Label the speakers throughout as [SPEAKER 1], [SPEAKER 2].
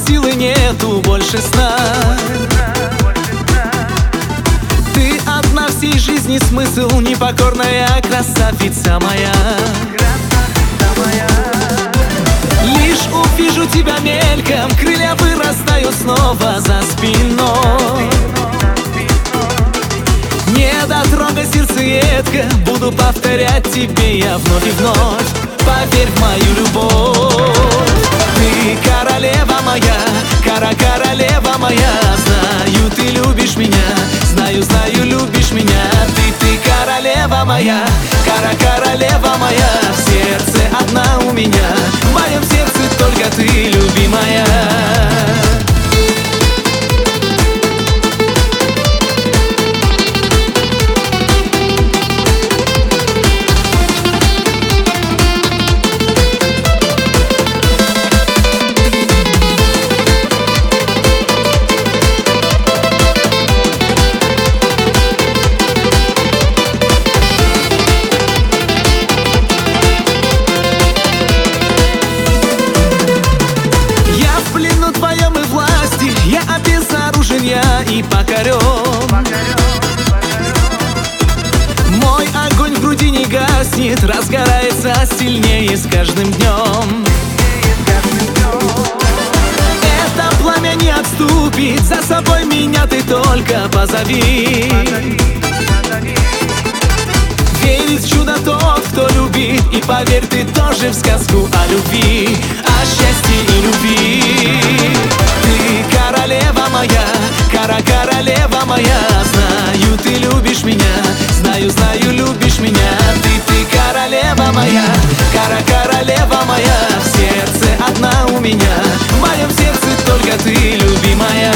[SPEAKER 1] силы нету больше сна. Ты одна всей жизни смысл, непокорная красавица моя. Лишь увижу тебя мельком, крылья вырастают снова за спиной. Не дотрогай сердце едко, буду повторять тебе я вновь и вновь. Поверь в мою любовь. Ты королева моя, королева моя. Знаю, ты любишь меня, знаю, любишь меня. Ты королева моя, королева моя. В сердце одна у меня, в моем сердце только ты, любимая. Я обезоружен, я и покорен. Мой огонь в груди не гаснет, разгорается сильнее с каждым днем. Это пламя не отступит, за собой меня ты только позови. Верит в чудо тот, кто любит, и поверь ты тоже в сказку о любви, о счастье и любви. Ты королева моя, королева моя. Знаю, ты любишь меня, знаю, любишь меня. Ты королева моя, королева моя. В сердце одна у меня, в моем сердце только ты, любимая.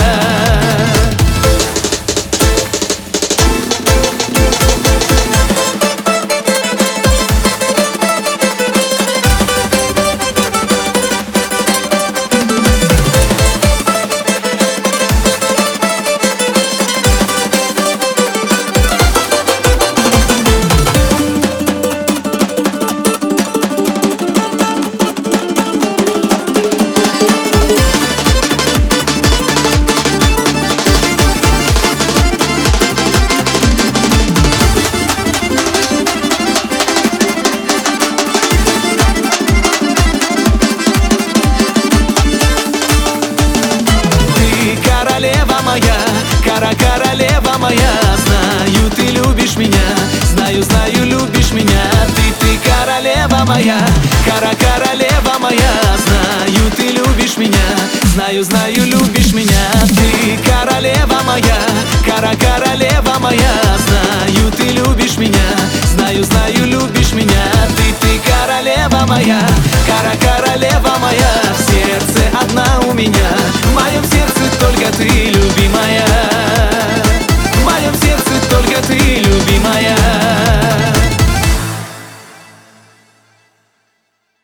[SPEAKER 1] Королева моя, королева моя. Знаю, ты любишь меня, знаю, любишь меня. Ты королева моя, королева моя. Знаю, ты любишь меня, знаю, любишь меня. Ты королева моя, королева моя. Знаю, ты любишь меня, знаю, любишь меня. Ты королева моя, королева моя. В сердце одна у меня, в моем сердце только ты, любимая. В моем сердце только ты, любимая.